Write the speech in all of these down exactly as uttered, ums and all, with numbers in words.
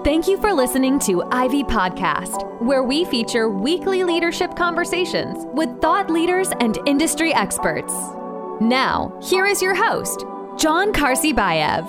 Thank you for listening to Ivy Podcast, where we feature weekly leadership conversations with thought leaders and industry experts. Now, here is your host, John Karsibayev.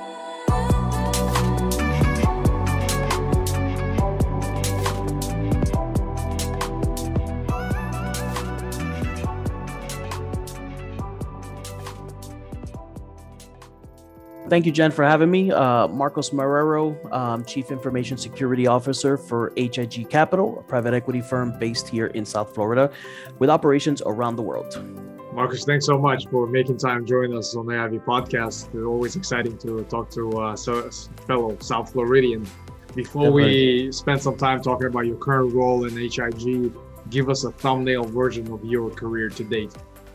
Thank you, Jen, for having me. Uh, Marcos Marrero, um, Chief Information Security Officer for H I G Capital, a private equity firm based here in South Florida with operations around the world. Marcos, thanks so much for making time joining us on the I V podcast. It's always exciting to talk to uh, so, fellow South Floridian. Before Definitely. we spend some time talking about your current role in H I G, give us a thumbnail version of your career to date.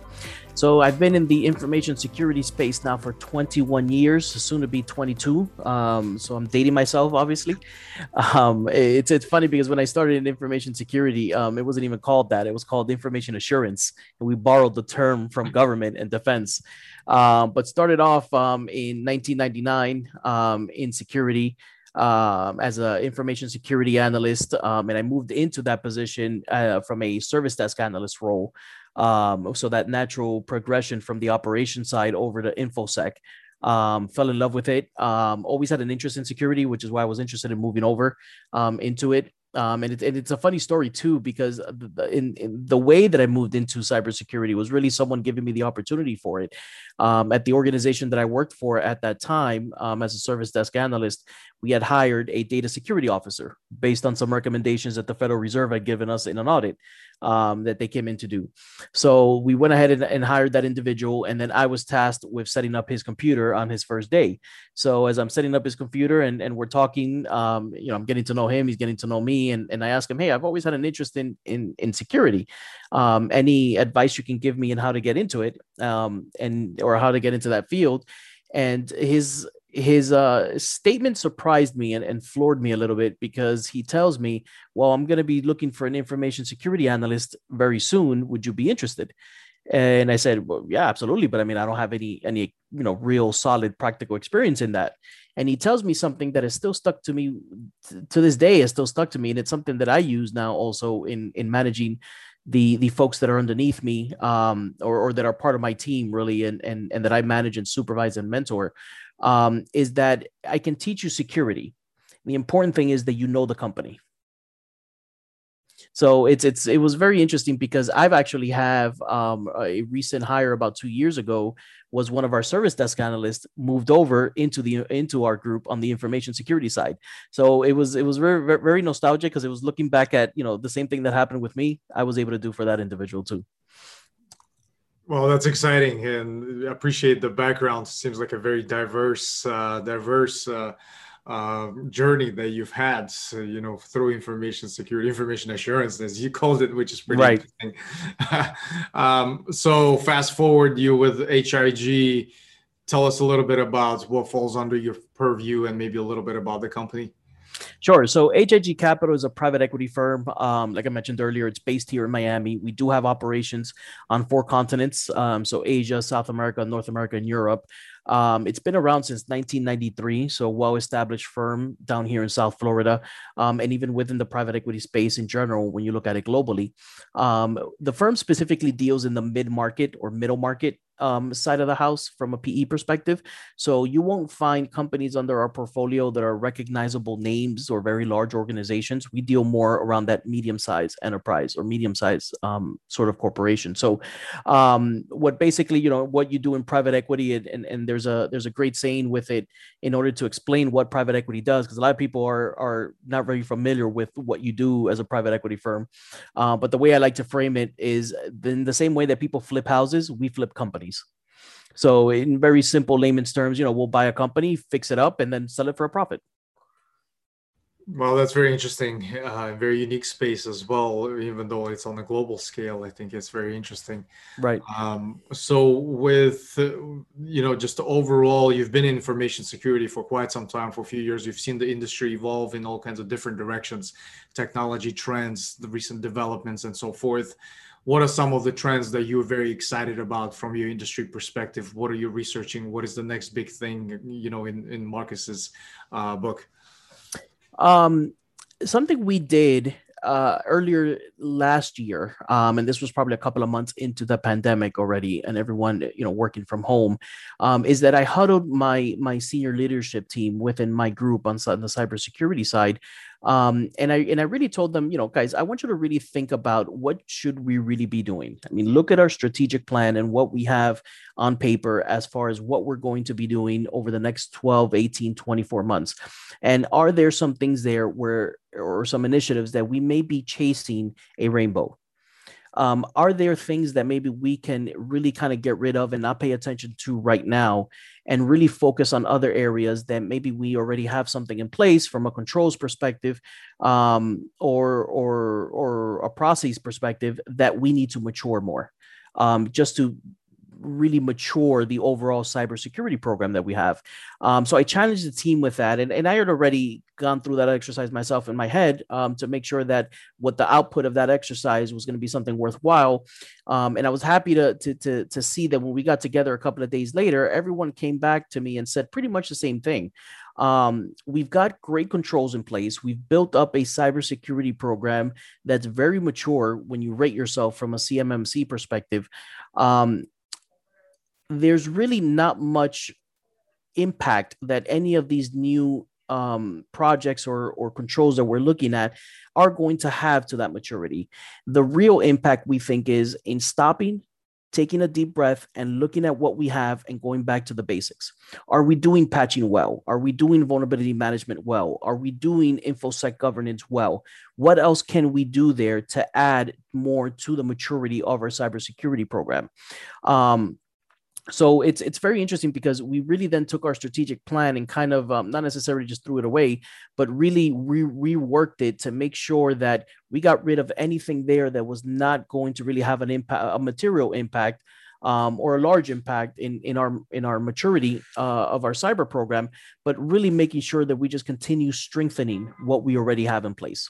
So I've been in the information security space now for twenty-one years, soon to be twenty-two. Um, so I'm dating myself, obviously. Um, it's it's funny because when I started in information security, um, it wasn't even called that. It was called information assurance. And we borrowed the term from government and defense. Um, but started off um, in nineteen ninety-nine um, in security um, as an information security analyst. Um, and I moved into that position uh, from a service desk analyst role. Um, so that natural progression from the operation side over to InfoSec, um, fell in love with it. Um, always had an interest in security, which is why I was interested in moving over um, into it. Um, and, it, and it's a funny story too, because in, in the way that I moved into cybersecurity was really someone giving me the opportunity for it. Um, at the organization that I worked for at that time, um, as a service desk analyst, we had hired a data security officer based on some recommendations that the Federal Reserve had given us in an audit um, that they came in to do. So we went ahead and, and hired that individual. And then I was tasked with setting up his computer on his first day. So as I'm setting up his computer and, and we're talking, um, you know, I'm getting to know him, he's getting to know me. And, and I ask him, hey, I've always had an interest in, in, in security. Um, any advice you can give me on how to get into it um, and or how to get into that field? And his his uh, statement surprised me and, and floored me a little bit, because he tells me, well, I'm going to be looking for an information security analyst very soon. Would you be interested? And I said, well, yeah, absolutely. But I mean, I don't have any, any, you know, real solid practical experience in that. And he tells me something that is still stuck to me to this day, is still stuck to me. And it's something that I use now also in, in managing the, the folks that are underneath me, um, or, or that are part of my team really. And, and, and that I manage and supervise and mentor, um, is that I can teach you security. The important thing is that you know the company. So it's it's it was very interesting, because I've actually have um, a recent hire about two years ago was one of our service desk analysts moved over into the into our group on the information security side. So it was it was very very nostalgic, because it was looking back at, you know, the same thing that happened with me, I was able to do for that individual too. Well, that's exciting, and I appreciate the background. Seems like a very diverse uh, diverse. Uh, uh, journey that you've had, so, you know, through information security, information assurance, as you called it, which is pretty right. interesting. um, so fast forward you with H I G, tell us a little bit about what falls under your purview and maybe a little bit about the company. Sure. So H I G Capital is a private equity firm. Um, like I mentioned earlier, it's based here in Miami. We do have operations on four continents. Um, so Asia, South America, North America, and Europe. Um, it's been around since nineteen ninety-three. So well-established firm down here in South Florida. Um, and even within the private equity space in general, when you look at it globally, um, the firm specifically deals in the mid-market or middle market um, side of the house from a P E perspective. So you won't find companies under our portfolio that are recognizable names or very large organizations. We deal more around that medium-sized enterprise or medium-sized um, sort of corporation. So um, what basically, you know, what you do in private equity, and, and, and there's a there's a great saying with it in order to explain what private equity does, because a lot of people are, are not very familiar with what you do as a private equity firm. Uh, but the way I like to frame it is in the same way that people flip houses, we flip companies. So in very simple layman's terms, you know, we'll buy a company, fix it up, and then sell it for a profit. Well, that's very interesting. Uh, very unique space as well, even though it's on a global scale. I think it's very interesting. Right. Um, so with, uh, you know, just overall, you've been in information security for quite some time, for a few years. You've seen the industry evolve in all kinds of different directions, technology trends, the recent developments, and so forth. What are some of the trends that you're very excited about from your industry perspective? What are you researching? What is the next big thing, you know, in, in Marcus's uh, book? Um, Something we did uh, earlier last year, um, and this was probably a couple of months into the pandemic already, and everyone, you know, working from home, um, is that I huddled my my senior leadership team within my group on, on the cybersecurity side. Um, and I and I really told them, you know, guys, I want you to really think about what should we really be doing. I mean, look at our strategic plan and what we have on paper as far as what we're going to be doing over the next twelve, eighteen, twenty-four months. And are there some things there where, or some initiatives that we may be chasing a rainbow? Um, are there things that maybe we can really kind of get rid of and not pay attention to right now and really focus on other areas that maybe we already have something in place from a controls perspective, um, or, or, or a process perspective that we need to mature more, um, just to really mature the overall cybersecurity program that we have. Um, so I challenged the team with that, and, and I had already gone through that exercise myself in my head, um, to make sure that what the output of that exercise was going to be something worthwhile. Um, and I was happy to, to to to see that when we got together a couple of days later, everyone came back to me and said pretty much the same thing. Um, we've got great controls in place. We've built up a cybersecurity program that's very mature when you rate yourself from a C M M C perspective. Um, there's really not much impact that any of these new um, projects or, or controls that we're looking at are going to have to that maturity. The real impact, we think, is in stopping, taking a deep breath and looking at what we have and going back to the basics. Are we doing patching well? Are we doing vulnerability management well? Are we doing InfoSec governance well? What else can we do there to add more to the maturity of our cybersecurity program? Um, So it's it's very interesting because we really then took our strategic plan and kind of um, not necessarily just threw it away, but really re- reworked it to make sure that we got rid of anything there that was not going to really have an impact, a material impact, um, or a large impact in in our in our maturity uh, of our cyber program, but really making sure that we just continue strengthening what we already have in place.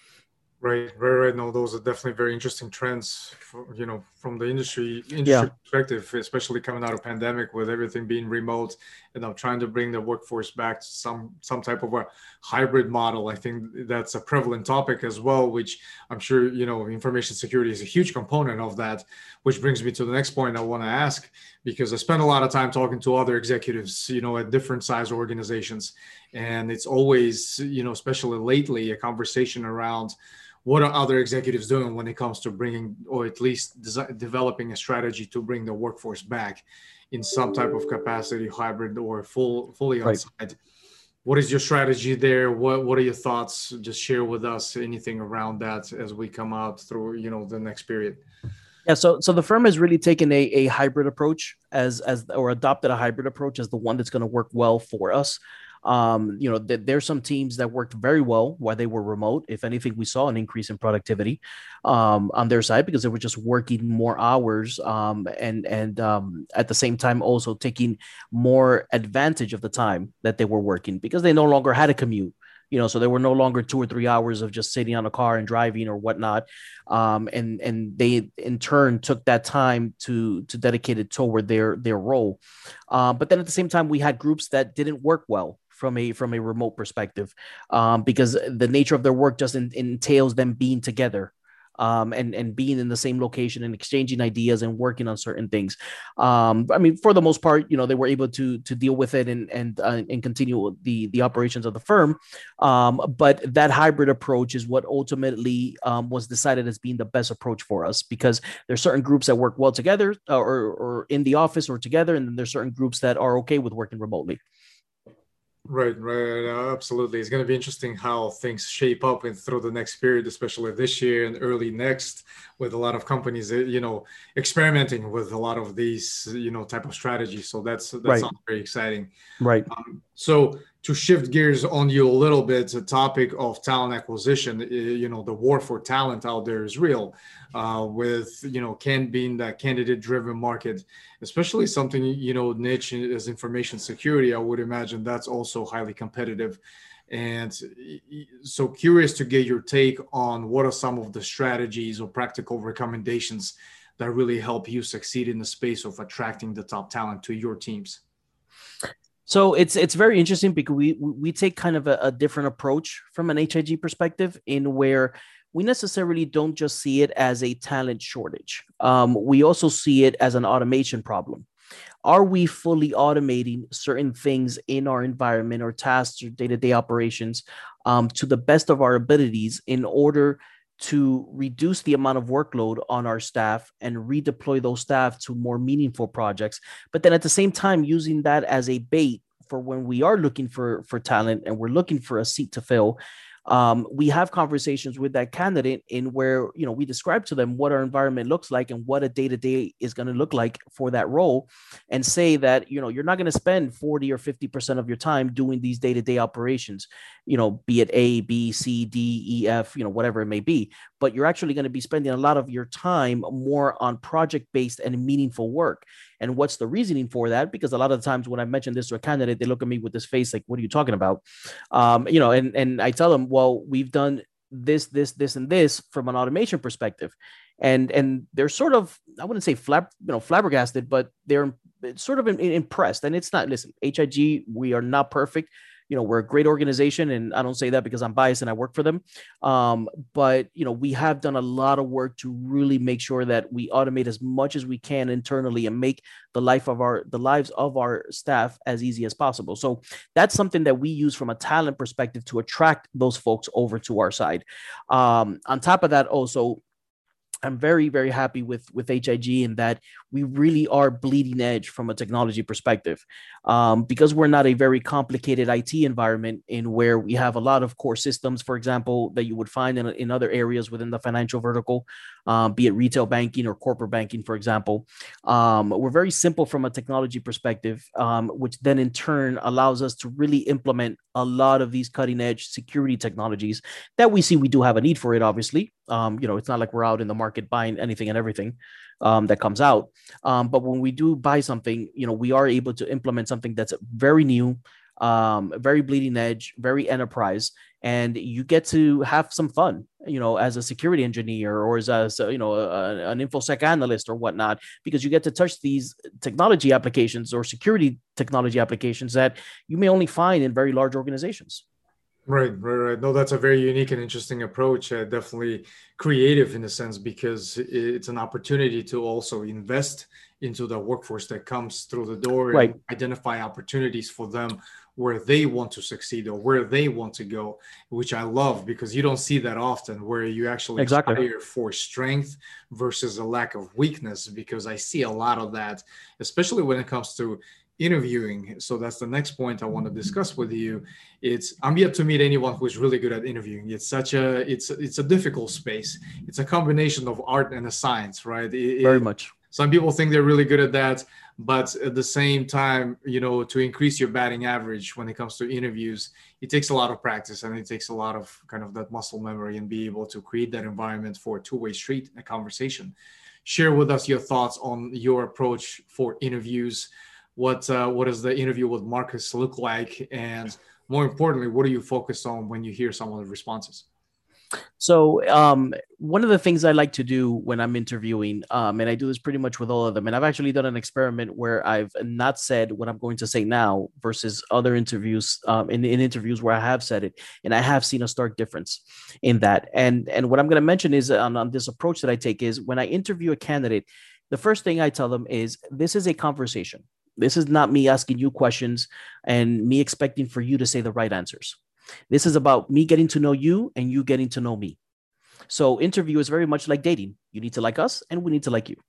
Right, right, right. No, those are definitely very interesting trends, for, you know, from the industry Yeah, industry perspective, especially coming out of pandemic with everything being remote, and I'm trying to bring the workforce back to some some type of a hybrid model. I think that's a prevalent topic as well, which I'm sure, you know, information security is a huge component of that, which brings me to the next point I want to ask, because I spend a lot of time talking to other executives, you know, at different size organizations, and it's always, you know, especially lately, a conversation around what are other executives doing when it comes to bringing, or at least desi- developing a strategy to bring the workforce back in some type of capacity, hybrid or full, fully on right. site? What is your strategy there? What What are your thoughts? Just share with us anything around that as we come out through, you know, the next period. Yeah, so so the firm has really taken a, a hybrid approach as as or adopted a hybrid approach as the one that's going to work well for us. Um, you know, th- there's some teams that worked very well while they were remote. If anything, we saw an increase in productivity um, on their side because they were just working more hours, um, and and um, at the same time also taking more advantage of the time that they were working because they no longer had a commute. You know, so there were no longer two or three hours of just sitting on a car and driving or whatnot, um, and and they in turn took that time to to dedicate it toward their their role. Uh, but then at the same time, we had groups that didn't work well from a from a remote perspective, um, because the nature of their work just in, entails them being together. Um, and and being in the same location and exchanging ideas and working on certain things. Um, I mean, for the most part, you know, they were able to to deal with it and and uh, and continue the the operations of the firm. Um, but that hybrid approach is what ultimately um, was decided as being the best approach for us because there's certain groups that work well together uh, or or in the office or together, and then there's certain groups that are okay with working remotely. Right, right, uh, absolutely. It's going to be interesting how things shape up and through the next period, especially this year and early next, with a lot of companies, uh, you know, experimenting with a lot of these, you know, type of strategies. So that's that Right, sounds very exciting. right. Um, so to shift gears on you a little bit, the topic of talent acquisition, uh, you know, the war for talent out there is real, uh, with, you know, can being that candidate driven market, especially something, you know, niche as information security. I would imagine that's also highly competitive. And so curious to get your take on what are some of the strategies or practical recommendations that really help you succeed in the space of attracting the top talent to your teams. So it's it's very interesting because we we take kind of a, a different approach from an H I G perspective, in where we necessarily don't just see it as a talent shortage. Um, we also see it as an automation problem. Are we fully automating certain things in our environment or tasks or day-to-day operations um, to the best of our abilities in order to reduce the amount of workload on our staff and redeploy those staff to more meaningful projects, but then at the same time using that as a bait for when we are looking for for talent and we're looking for a seat to fill. Um, we have conversations with that candidate in where, you know, we describe to them what our environment looks like and what a day-to-day is going to look like for that role, and say that, you know, you're not going to spend forty or fifty percent of your time doing these day-to-day operations, you know, be it A, B, C, D, E, F, you know, whatever it may be, but you're actually going to be spending a lot of your time more on project-based and meaningful work. And what's the reasoning for that? Because a lot of the times when I mention this to a candidate, they look at me with this face like, what are you talking about? Um, you know, and, and I tell them, well, we've done this, this, this, and this from an automation perspective. And, and they're sort of, I wouldn't say flab, you know, flabbergasted, but they're sort of impressed. And it's not, listen, H I G, we are not perfect. You know, we're a great organization, and I don't say that because I'm biased and I work for them. Um, but, you know, we have done a lot of work to really make sure that we automate as much as we can internally and make the life of our, the lives of our staff as easy as possible. So that's something that we use from a talent perspective to attract those folks over to our side. Um, on top of that, also, I'm very, very happy with, with H I G in that we really are bleeding edge from a technology perspective, um, because we're not a very complicated I T environment in where we have a lot of core systems, for example, that you would find in, in other areas within the financial vertical, um, be it retail banking or corporate banking, for example. Um, we're very simple from a technology perspective, um, which then in turn allows us to really implement a lot of these cutting edge security technologies that we see we do have a need for it, obviously. Um, you know, it's not like we're out in the market buying anything and everything um, that comes out. Um, but when we do buy something, you know, we are able to implement something that's very new, um, very bleeding edge, very enterprise, and you get to have some fun, you know, as a security engineer or as a, you know, a, an InfoSec analyst or whatnot, because you get to touch these technology applications or security technology applications that you may only find in very large organizations. Right, right, right. No, that's a very unique and interesting approach. Uh, definitely creative in a sense, because it's an opportunity to also invest into the workforce that comes through the door, right, and identify opportunities for them where they want to succeed or where they want to go, which I love, because you don't see that often, where you actually exactly. hire for strength versus a lack of weakness, because I see a lot of that, especially when it comes to interviewing. So that's the next point I want to discuss with you. It's I'm yet to meet anyone who's really good at interviewing. It's such a it's it's a difficult space. It's a combination of art and a science, right? It, Very it, much. Some people think they're really good at that, but at the same time, you know, to increase your batting average when it comes to interviews, it takes a lot of practice, and it takes a lot of kind of that muscle memory, and be able to create that environment for a two-way street, a conversation. Share with us your thoughts on your approach for interviews. What uh, what does the interview with Marcus look like? And more importantly, what are you focused on when you hear some of the responses? So um, one of the things I like to do when I'm interviewing, um, and I do this pretty much with all of them, and I've actually done an experiment where I've not said what I'm going to say now versus other interviews, um, in, in interviews where I have said it, and I have seen a stark difference in that. And, and what I'm going to mention is on, on this approach that I take is when I interview a candidate, the first thing I tell them is this is a conversation. This is not me asking you questions and me expecting for you to say the right answers. This is about me getting to know you and you getting to know me. So interview is very much like dating. You need to like us and we need to like you.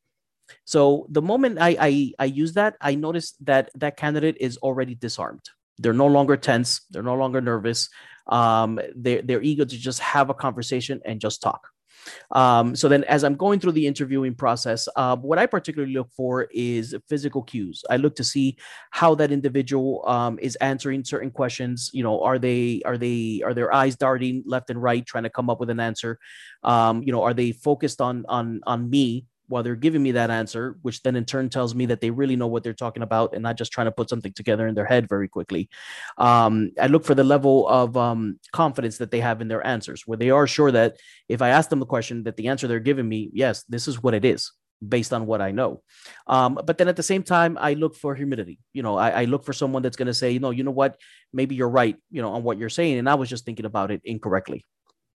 So the moment I, I, I use that, I notice that that candidate is already disarmed. They're no longer tense. They're no longer nervous. Um, they're, they're eager to just have a conversation and just talk. Um, so then as I'm going through the interviewing process, uh, what I particularly look for is physical cues. I look to see how that individual um, is answering certain questions. You know, are they, are they, are their eyes darting left and right, trying to come up with an answer? Um, you know, are they focused on, on, on me while they're giving me that answer, which then in turn tells me that they really know what they're talking about and not just trying to put something together in their head very quickly. Um, I look for the level of um, confidence that they have in their answers, where they are sure that if I ask them the question, that the answer they're giving me, yes, this is what it is. based on what I know. Um, but then at the same time, I look for humility. You know, I, I look for someone that's going to say, no, you know what, maybe you're right, you know, on what you're saying. And I was just thinking about it incorrectly.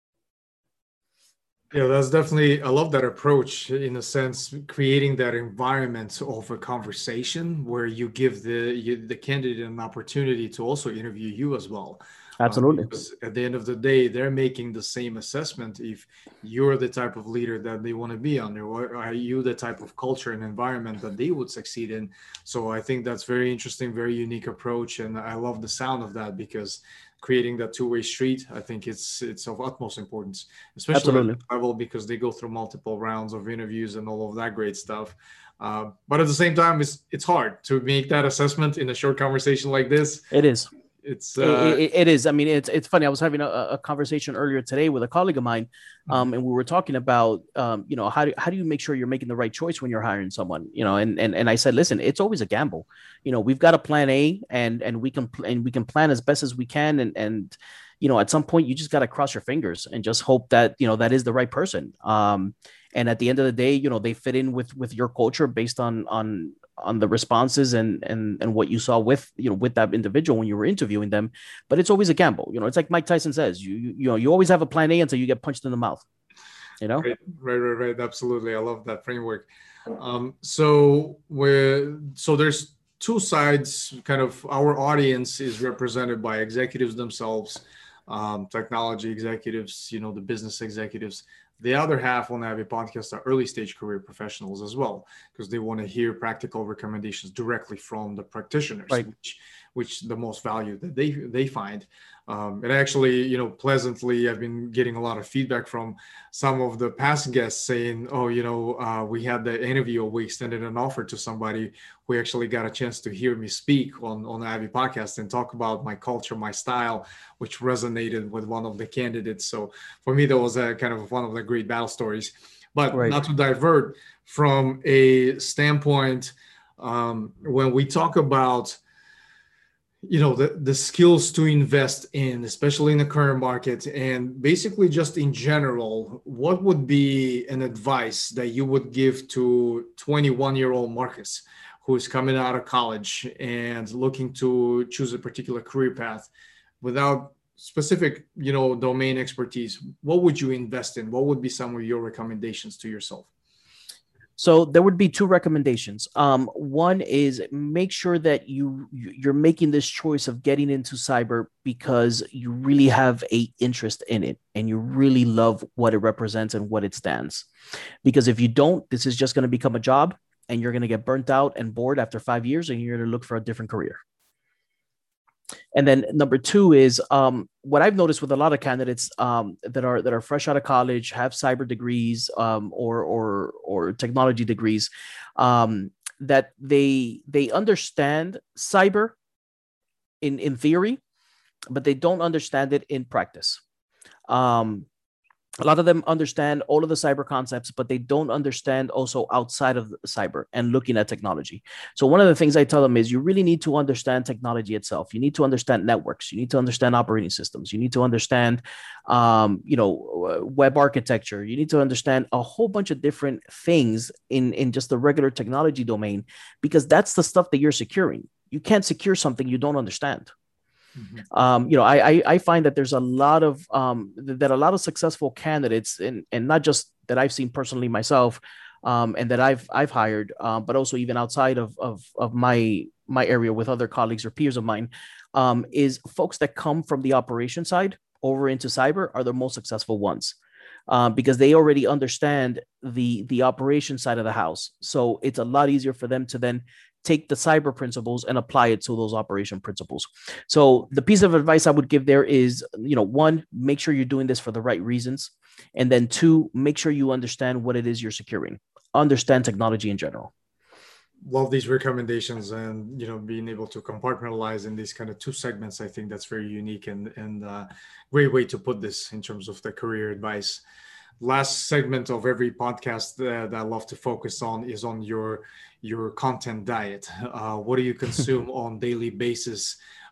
Yeah, that's definitely, I love that approach in a sense, creating that environment of a conversation where you give the you, the candidate an opportunity to also interview you as well. Um, Absolutely. because at the end of the day, they're making the same assessment if you're the type of leader that they want to be under, or are you the type of culture and environment that they would succeed in. So I think that's very interesting, very unique approach. And I love the sound of that because creating that two-way street, I think it's it's of utmost importance, especially Absolutely. at that level, because they go through multiple rounds of interviews and all of that great stuff. Uh, but at the same time, it's it's hard to make that assessment in a short conversation like this. It is. It's uh, it, it, it is. I mean, it's it's funny. I was having a, a conversation earlier today with a colleague of mine, um, mm-hmm. and we were talking about, um, you know, how do how do you make sure you're making the right choice when you're hiring someone, you know? And and and I said, listen, it's always a gamble. You know, we've got a plan A, and and we can and we can plan as best as we can, and and you know, at some point, you just got to cross your fingers and just hope that you know that is the right person. Um, and at the end of the day, you know, they fit in with with your culture based on on. on the responses and, and, and what you saw with, you know, with that individual when you were interviewing them, but it's always a gamble. You know, it's like Mike Tyson says, you, you, you know, you always have a plan A until you get punched in the mouth, you know? Right, right, right, right. Absolutely. I love that framework. Um, so we're, so there's two sides, kind of our audience is represented by executives themselves, um, technology executives, you know, the business executives. The other half on the Ivy Podcast are early stage career professionals as well, because they want to hear practical recommendations directly from the practitioners, right. which, which the most value that they they find. Um, and actually, you know, pleasantly, I've been getting a lot of feedback from some of the past guests saying, oh, you know, uh, we had the interview, we extended an offer to somebody who actually got a chance to hear me speak on, on the Ivy Podcast and talk about my culture, my style, which resonated with one of the candidates. So for me, that was a kind of one of the great battle stories. But right. not to divert from a standpoint, um, when we talk about you know, the, the skills to invest in, especially in the current market, and basically just in general, what would be an advice that you would give to twenty-one-year-old Marcus, who is coming out of college and looking to choose a particular career path without specific, you know, domain expertise? What would you invest in? What would be some of your recommendations to yourself? So there would be two recommendations. Um, one is make sure that you you're making this choice of getting into cyber because you really have a interest in it and you really love what it represents and what it stands. Because if you don't, this is just going to become a job and you're going to get burnt out and bored after five years and you're going to look for a different career. And then number two is um, what I've noticed with a lot of candidates um, that are that are fresh out of college, have cyber degrees um, or or or technology degrees, um, that they they understand cyber in in theory, but they don't understand it in practice. Um, A lot of them understand all of the cyber concepts, but they don't understand also outside of cyber and looking at technology. So one of the things I tell them is you really need to understand technology itself. You need to understand networks. You need to understand operating systems. You need to understand, um, you know, web architecture. You need to understand a whole bunch of different things in, in just the regular technology domain, because that's the stuff that you're securing. You can't secure something you don't understand. Mm-hmm. Um, you know, I, I I find that there's a lot of um, that a lot of successful candidates, and and not just that I've seen personally myself, um, and that I've I've hired, um, but also even outside of of of my my area with other colleagues or peers of mine, um, is folks that come from the operation side over into cyber are the most successful ones. Um, because they already understand the the operation side of the house, so it's a lot easier for them to then take the cyber principles and apply it to those operation principles. So the piece of advice I would give there is, you know, one, make sure you're doing this for the right reasons. And then two, make sure you understand what it is you're securing. Understand technology in general. Love these recommendations, and, you know, being able to compartmentalize in these kind of two segments. I think that's very unique and, and uh, great way to put this in terms of the career advice. Last segment of every podcast that I love to focus on is on your your content diet. Uh, what do you consume on daily basis?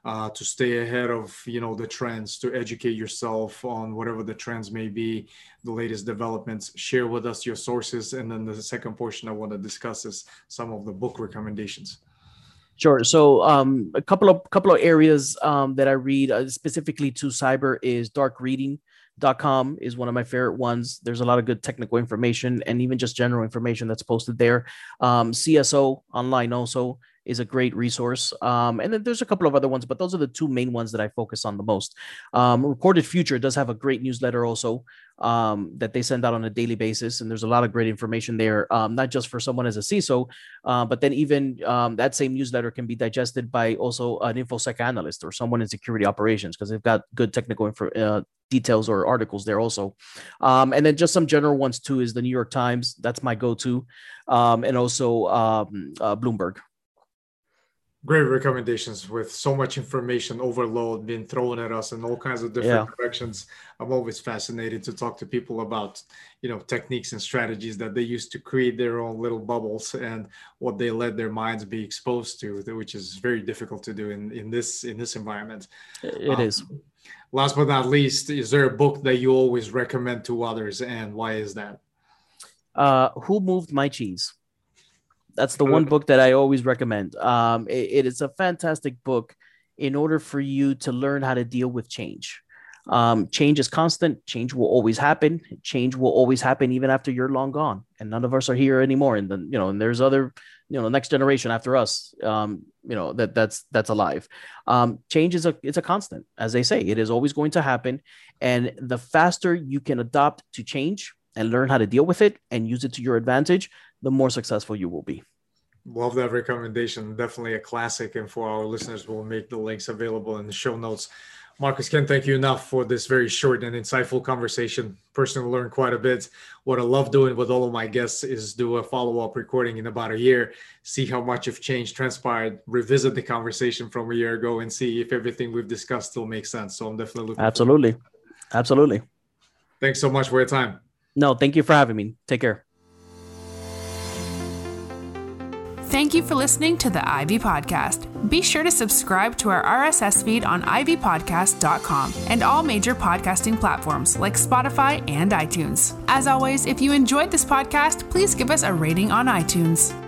uh, to stay ahead of, you know, the trends, to educate yourself on whatever the trends may be, the latest developments. Share with us your sources. And then the second portion I want to discuss is some of the book recommendations. Sure. So um, a couple of couple of areas um, that I read uh, specifically to cyber is dark reading dot com is one of my favorite ones. There's a lot of good technical information and even just general information that's posted there. Um, C S O Online also is a great resource. Um, and then there's a couple of other ones, but those are the two main ones that I focus on the most. Um, Recorded Future does have a great newsletter also um, that they send out on a daily basis. And there's a lot of great information there, um, not just for someone as a C I S O, uh, but then even um, that same newsletter can be digested by also an InfoSec analyst or someone in security operations, because they've got good technical info, uh, details or articles there also. Um, and then just some general ones too is the New York Times. That's my go-to. Um, and also um, uh, Bloomberg. Great recommendations with so much information overload being thrown at us in all kinds of different yeah. directions. I'm always fascinated to talk to people about, you know, techniques and strategies that they use to create their own little bubbles and what they let their minds be exposed to, which is very difficult to do in, in this in this environment. It um, is. Last but not least, is there a book that you always recommend to others, and why is that? Uh, Who Moved My Cheese? That's the one book that I always recommend. Um, it, it is a fantastic book in order for you to learn how to deal with change. Um, change is constant. Change will always happen. Change will always happen even after you're long gone. And none of us are here anymore. And then, you know, and there's other, you know, next generation after us, um, you know, that that's, that's alive. Um, change is a, it's a constant, as they say, it is always going to happen. And the faster you can adopt to change and learn how to deal with it and use it to your advantage, the more successful you will be. Love that recommendation. Definitely a classic. And for our listeners, we'll make the links available in the show notes. Marcus, can't thank you enough for this very short and insightful conversation. Personally learned quite a bit. What I love doing with all of my guests is do a follow-up recording in about a year, see how much of change transpired, revisit the conversation from a year ago, and see if everything we've discussed still makes sense. So I'm definitely looking Absolutely. forward. Absolutely. Thanks so much for your time. No, thank you for having me. Take care. Thank you for listening to the Ivy Podcast. Be sure to subscribe to our R S S feed on ivy podcast dot com and all major podcasting platforms like Spotify and iTunes. As always, if you enjoyed this podcast, please give us a rating on iTunes.